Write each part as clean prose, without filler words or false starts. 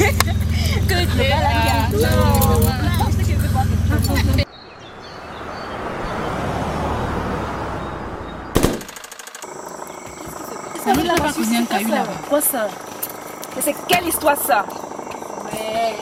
Good luck. Ça ne l'a pas combien t'as eu là-bas. Quoi ça? Mais c'est quelle histoire ça? Ouais.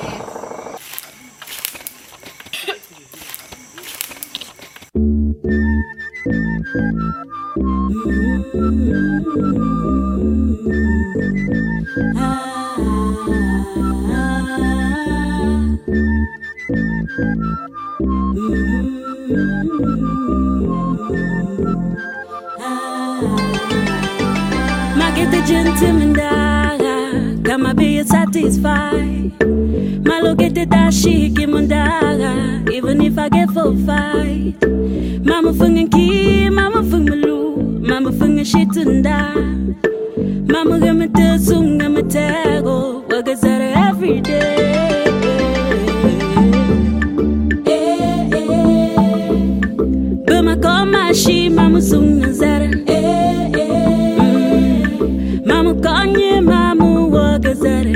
Magete gentimandara, kama be satisfied. Malogete dashiki mandara, even if I get for fight. Mama fungin ki, mama fung malu, mama fungin shitunda. Mama gama te sunga matego, wagazara every day. Bama koma shi, mama sunga zara. Mama kanye, mama wagazara.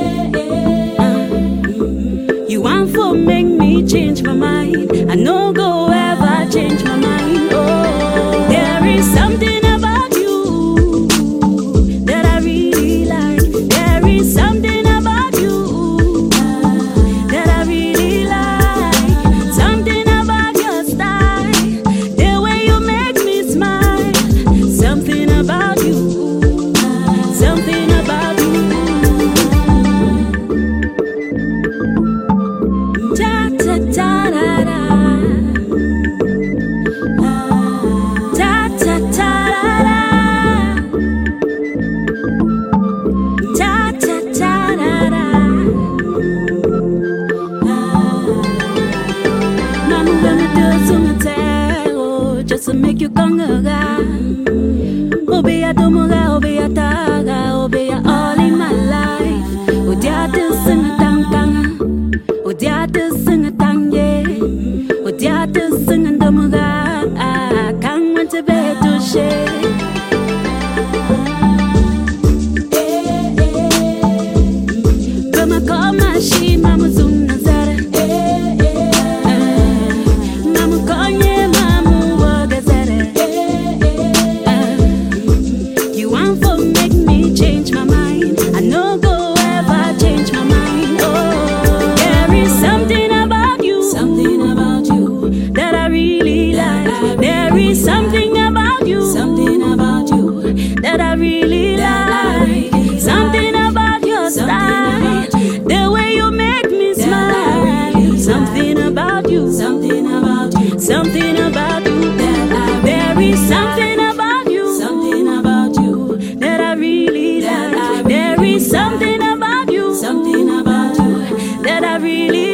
You want for make me change my mind. I no go ever change my mind. Oh, there is something about you that I really like. There is something about you that I really like. Something about your style, the way you make me smile. Something about you, something about you. Ta ta ta da da. Ta ta ta da da. Ta ta ta da da. Mama gonna do some tell just to make you conga. Obe ya domoga, obe ya taga, obe ya all in my life. Odia to sing a tang. Odia to sing a tang, yeah. Odia to sing a domoga. I can't want to be to share. Bama koma shi, mama zuna zara. Mama konye, mama waga zara. You want for make me change my mind. I no go ever change my mind. Oh, there is something about you that I really like. There is something about you that I really like. Something about your style, the way you make me smile. Something about you, something about you. There is something about you that I really like. There is something about you that I really